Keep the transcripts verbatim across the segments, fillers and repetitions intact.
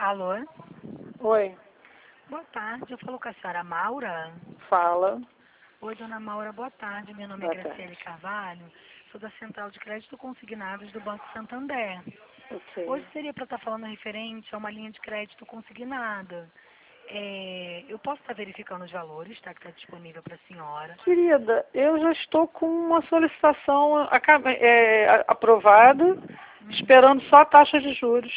Alô? Oi, Boa tarde, eu falo com a senhora Maura. fala. Oi, dona Maura, boa tarde. Meu nome é Boa Graciele tarde. Carvalho, sou da Central de Crédito Consignados do Banco Santander. Hoje Ok. seria para estar falando referente a uma linha de crédito consignada. É, eu posso estar verificando os valores, tá? Que está disponível para a senhora. Querida, eu já estou com uma solicitação aca- é, a- aprovada, Uhum. esperando só a taxa de juros.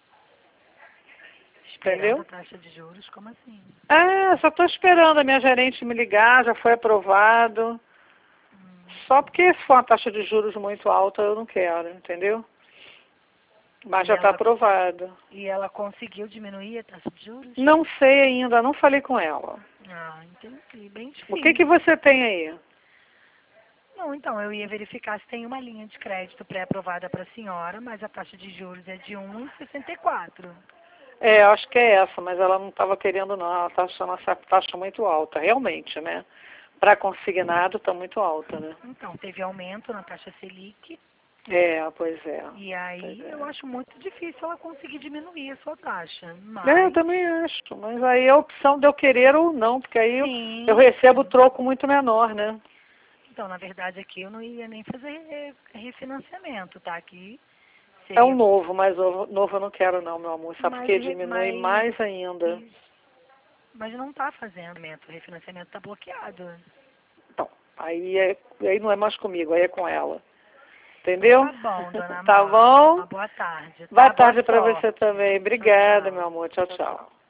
Esperando a Entendeu? taxa de juros, como assim? É, só estou esperando a minha gerente me ligar, já foi aprovado. Hum. Só porque se for uma taxa de juros muito alta, eu não quero, entendeu? Mas E já está ela, aprovado. e ela conseguiu diminuir a taxa de juros? Não sei ainda, não falei com ela. Ah, entendi. Bem O que que difícil. você tem aí? Não, então, eu ia verificar se tem uma linha de crédito pré-aprovada para a senhora, mas a taxa de juros é de um vírgula sessenta e quatro. É, acho que é essa, mas ela não estava querendo não, ela está achando essa taxa muito alta, realmente, né? Para consignado está muito alta, né? Então, teve aumento na taxa Selic, É, pois é. e Pois aí eu é. acho muito difícil ela conseguir diminuir a sua taxa. É, eu Mas, também acho, mas aí é a opção de eu querer ou não, porque aí eu, eu sim. recebo troco muito menor, né? Então, na verdade, aqui eu não ia nem fazer re- refinanciamento, tá? Aqui É um seria. novo, mas o novo eu não quero não, meu amor, sabe? Mas, Porque re- diminui mas, mais ainda. mas não está fazendo refinanciamento, o refinanciamento está bloqueado. Então, aí, é, aí não é mais comigo, aí é com ela. Entendeu? Tá bom, dona Tá Maura. bom? Uma boa tarde, Boa tá? Boa tarde para você sorte. também. Tchau, Obrigada, meu tchau. amor. Tchau, Tchau, tchau. tchau.